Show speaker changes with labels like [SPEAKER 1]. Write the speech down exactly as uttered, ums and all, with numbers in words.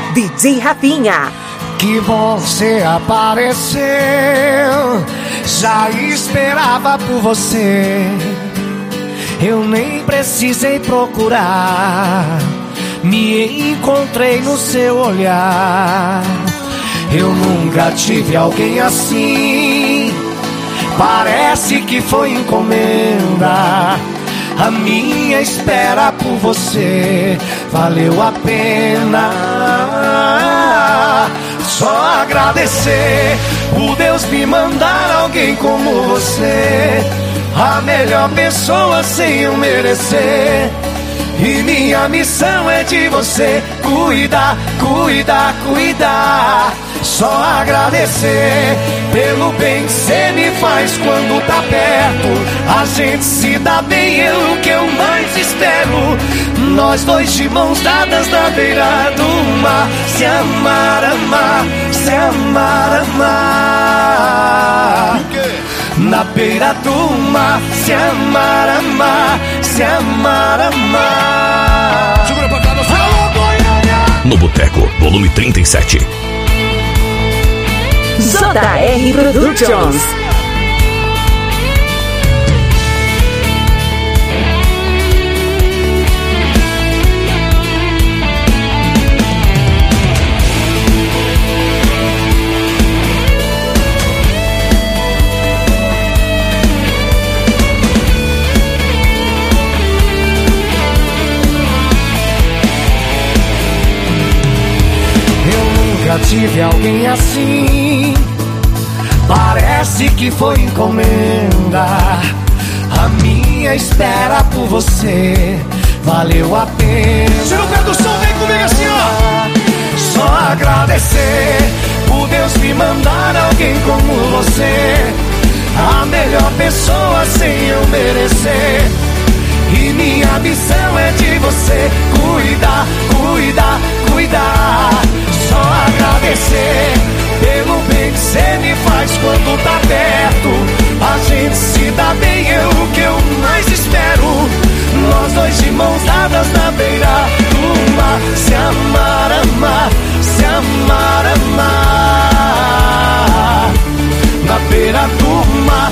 [SPEAKER 1] D J Rafinha.
[SPEAKER 2] Que bom você apareceu, já esperava por você. Eu nem precisei procurar, me encontrei no seu olhar. Eu nunca tive alguém assim, parece que foi encomenda. A minha espera por você valeu a pena. Só agradecer por Deus me mandar alguém como você, a melhor pessoa sem eu merecer. E minha missão é de você cuidar, cuidar, cuidar. Só agradecer pelo bem que você me faz quando tá perto. A gente se dá bem, é o que eu mais espero. Nós dois de mãos dadas na beira do mar. Se amar, amar, se amar, amar. Na beira do mar. Se amar, amar, se amar, amar.
[SPEAKER 3] Segura pra cá, você.
[SPEAKER 2] Alô, Goiânia!
[SPEAKER 3] No Boteco, volume trinta e sete.
[SPEAKER 1] J R Productions.
[SPEAKER 2] Nunca tive alguém assim, parece que foi encomenda. A minha espera por você valeu a pena.
[SPEAKER 3] Tira o pé do som, vem comigo assim, ó.
[SPEAKER 2] Só agradecer por Deus me mandar alguém como você, a melhor pessoa sem eu merecer. E minha missão é de você cuidar, cuidar, cuidar. Só agradecer pelo bem que você me faz quando tá perto. A gente se dá bem, é o que eu mais espero. Nós dois de mãos dadas na beira do mar. Se amar, amar, se amar, amar. Na beira do mar.